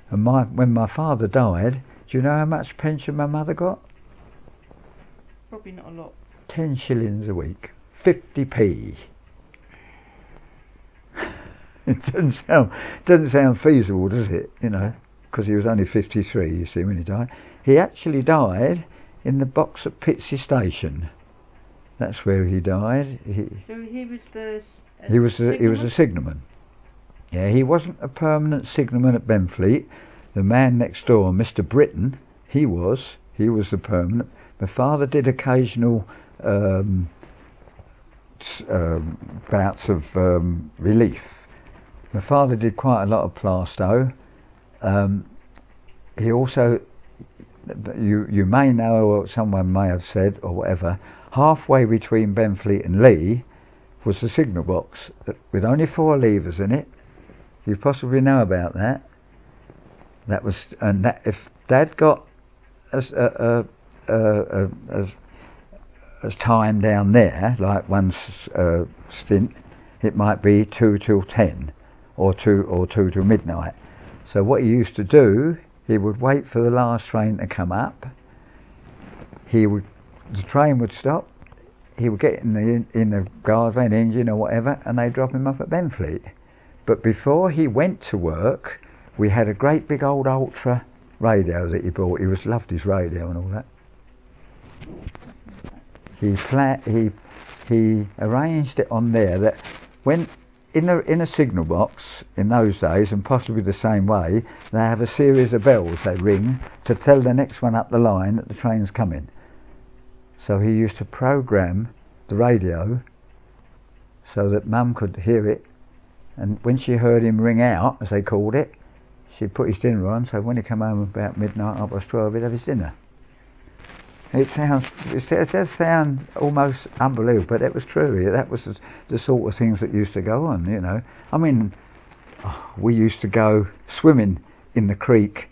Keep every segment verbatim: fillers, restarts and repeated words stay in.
And my when my father died, do you know how much pension my mother got? Probably not a lot. Ten shillings a week. fifty p. It doesn't sound, doesn't sound feasible, does it? You know, because he was only fifty-three, you see, when he died. He actually died in the box at Pitsea Station. That's where he died. He, so he was the... He was a, he was a signalman. Yeah, he wasn't a permanent signalman at Benfleet. The man next door, Mister Britton, he was. He was the permanent. My father did occasional um, um, bouts of um, relief. My father did quite a lot of Plaistow. Um, he also, you you may know, or someone may have said, or whatever, halfway between Benfleet and Lee was the signal box with only four levers in it. You possibly know about that. That was, and that if Dad got as a uh, uh, uh, as as time down there, like one uh, stint, it might be two till ten, or two or two till midnight. So what he used to do, he would wait for the last train to come up. He would, the train would stop. He would get in the in the guard van engine or whatever, and they'd drop him off at Benfleet. But before he went to work, we had a great big old Ultra radio that he bought. He was loved his radio and all that. He flat he he arranged it on there that when in a in a signal box in those days, and possibly the same way, they have a series of bells they ring to tell the next one up the line that the train's coming. So he used to program the radio so that Mum could hear it, and when she heard him ring out, as they called it, she'd put his dinner on, so when he came home about midnight, half past twelve, he'd have his dinner. It sounds, it does sound almost unbelievable, but it was true. That was the, the sort of things that used to go on, you know. I mean, oh, we used to go swimming in the creek,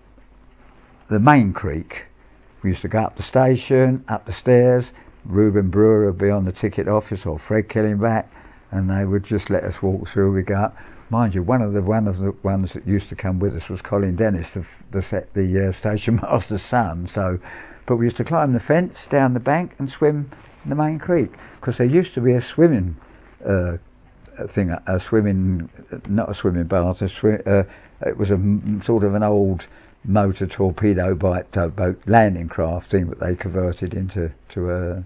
the main creek. We used to go up the station, up the stairs. Reuben Brewer would be on the ticket office, or Fred Killingback, and they would just let us walk through. We go up. Mind you, one of the one of the ones that used to come with us was Colin Dennis, the the, set, the uh, station master's son. So, but we used to climb the fence down the bank and swim in the main creek, because there used to be a swimming uh, thing, a swimming, not a swimming bath. A swi- uh, it was a m- sort of an old motor torpedo boat, uh, boat landing craft thing that they converted into to a,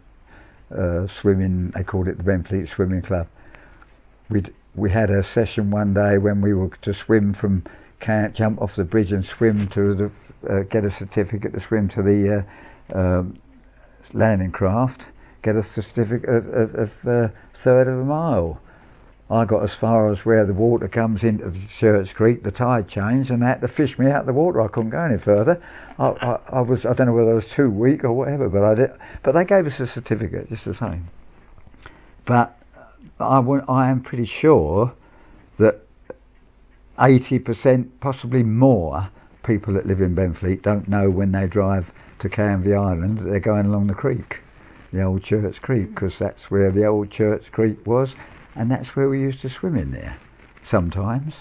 a swimming. They called it the Benfleet Swimming Club. We we had a session one day when we were to swim from camp, jump off the bridge and swim to the uh, get a certificate to swim to the uh, um, landing craft. Get a certificate of, of, of uh, third of a mile. I got as far as where the water comes into the Church Creek, the tide changed, and they had to fish me out of the water. I couldn't go any further. I, I, I was, I don't know whether I was too weak or whatever, but I did. But they gave us a certificate, just the same. But I, w- I am pretty sure that eighty percent, possibly more, people that live in Benfleet don't know when they drive to Canvey Island that they're going along the creek, the old Church Creek, because that's where the old Church Creek was. And that's where we used to swim in there, sometimes.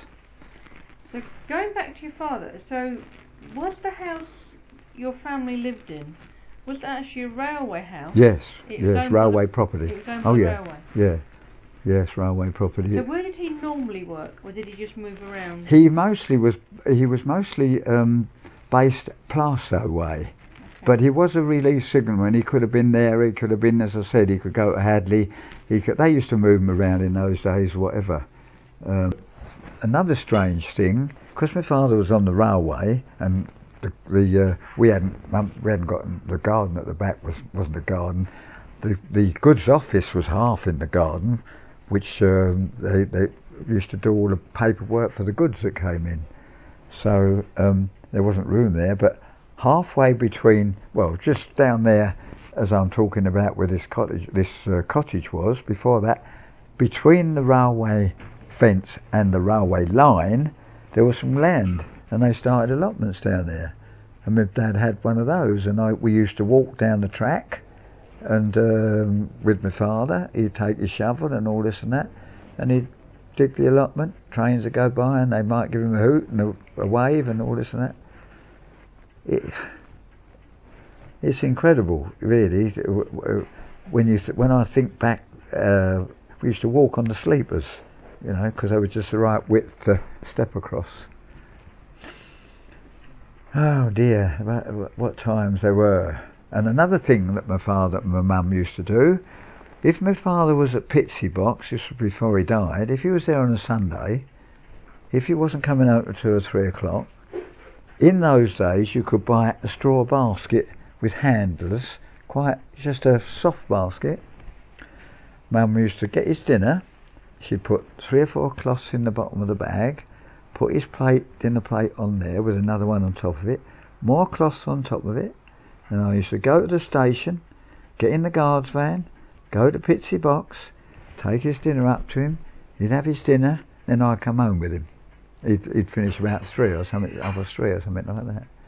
So going back to your father, so was the house your family lived in, was that actually a railway house? Yes, it was yes, railway property. It was owned oh by yeah, railway. yeah, yes, railway property. So where did he normally work, or did he just move around? He mostly was. He was mostly um, based Plaistow way. But he was a relief signalman. He could have been there. He could have been, as I said, he could go to Hadley. He could, they used to move him around in those days, whatever. Um, another strange thing, because my father was on the railway, and the, the uh, we hadn't um, we hadn't got the garden at the back was wasn't a garden. The the goods office was half in the garden, which um, they they used to do all the paperwork for the goods that came in. So um, there wasn't room there, but halfway between, well, just down there, as I'm talking about where this cottage, this uh, cottage was, before that, between the railway fence and the railway line, there was some land, and they started allotments down there. And my dad had one of those, and I, we used to walk down the track, and um, with my father, he'd take his shovel and all this and that, and he'd dig the allotment, trains would go by and they might give him a hoot and a, a wave and all this and that. It, it's incredible, really. When you th- when I think back, uh, we used to walk on the sleepers, you know, because they were just the right width to step across. Oh dear, what, what times they were. And another thing that my father and my mum used to do, if my father was at Pitsy Box, this was before he died, if he was there on a Sunday, if he wasn't coming out at two or three o'clock, in those days you could buy a straw basket with handles, quite just a soft basket. Mum used to get his dinner, she'd put three or four cloths in the bottom of the bag, put his plate, dinner plate on there with another one on top of it, more cloths on top of it, and I used to go to the station, get in the guard's van, go to Pitsy Box, take his dinner up to him, he'd have his dinner, then I'd come home with him. He'd, he'd finish about three or something, half past three or something like that.